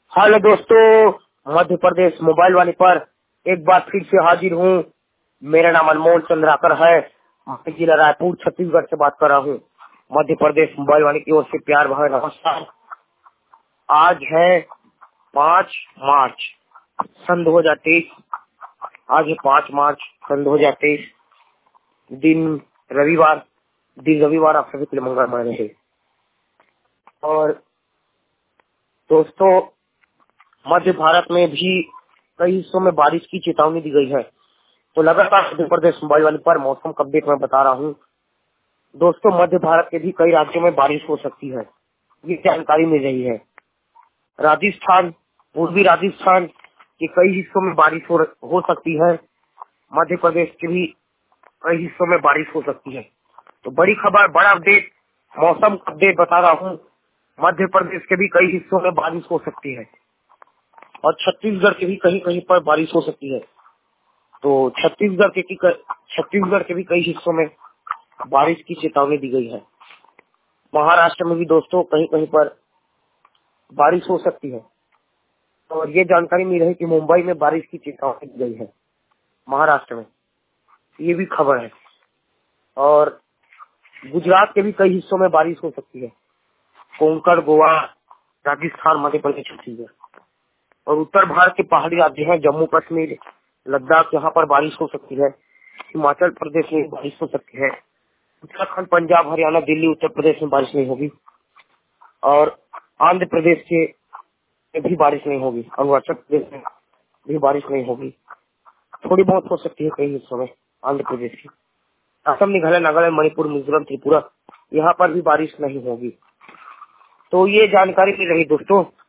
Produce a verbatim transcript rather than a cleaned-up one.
Hello दोस्तों, Madhya Pradesh mobile वाले पर एक बार फिर से हाजिर हूँ। मेरा नाम अनमोल चंद्राकर है। मैं जिला रायपुर छत्तीसगढ़ से बात कर रहा हूँ। मध्य प्रदेश मोबाइल वाले की ओर से प्यार भरा नमस्कार। आज है पाँच मार्च सन दो हजार तेईस। आज है पाँच मार्च सन दो हजार तेईस, दिन रविवार। दिन रविवार आप सभी के लिए मंगलमय रहे। और दोस्तों, मध्य भारत में भी कई हिस्सों में बारिश की चेतावनी दी गई है। तो लगातार मध्य प्रदेश मोबाइल वाले पर मौसम का अपडेट मैं बता रहा हूँ। दोस्तों, मध्य भारत के भी कई राज्यों में बारिश हो सकती है, ये जानकारी मिल रही है। राजस्थान, पूर्वी राजस्थान के कई हिस्सों में बारिश हो, हो सकती है। मध्य प्रदेश के भी कई हिस्सों में बारिश हो सकती है। तो बड़ी खबर, बड़ा अपडेट, मौसम का अपडेट बता रहा हूँ। मध्य प्रदेश के भी कई हिस्सों में बारिश हो सकती है और छत्तीसगढ़ के भी कहीं कहीं पर बारिश हो सकती है। तो छत्तीसगढ़ के छत्तीसगढ़ के भी कई हिस्सों में बारिश की चेतावनी दी गई है। महाराष्ट्र में भी दोस्तों कहीं कहीं पर बारिश हो सकती है। और ये जानकारी मिल रही है कि मुंबई में बारिश की चेतावनी दी गई है, महाराष्ट्र में, ये भी खबर है। और गुजरात के भी कई हिस्सों में बारिश हो सकती है। कोंकण, गोवा, राजस्थान, मध्य प्रदेश, छत्तीसगढ़ और उत्तर भारत के पहाड़ी राज्य हैं, जम्मू कश्मीर, लद्दाख, यहाँ पर बारिश हो सकती है। हिमाचल प्रदेश में बारिश हो सकती है। उत्तराखंड, पंजाब, हरियाणा, दिल्ली, उत्तर प्रदेश में बारिश नहीं होगी। और आंध्र प्रदेश के भी बारिश नहीं होगी। अरुणाचल प्रदेश में भी बारिश नहीं होगी। थोड़ी बहुत हो सकती है कई हिस्सों में आंध्र प्रदेश की। असम, मेघालय, नागालैंड, मणिपुर, मिजोरम, त्रिपुरा, यहाँ पर भी बारिश नहीं होगी। तो ये जानकारी मिल रही दोस्तों।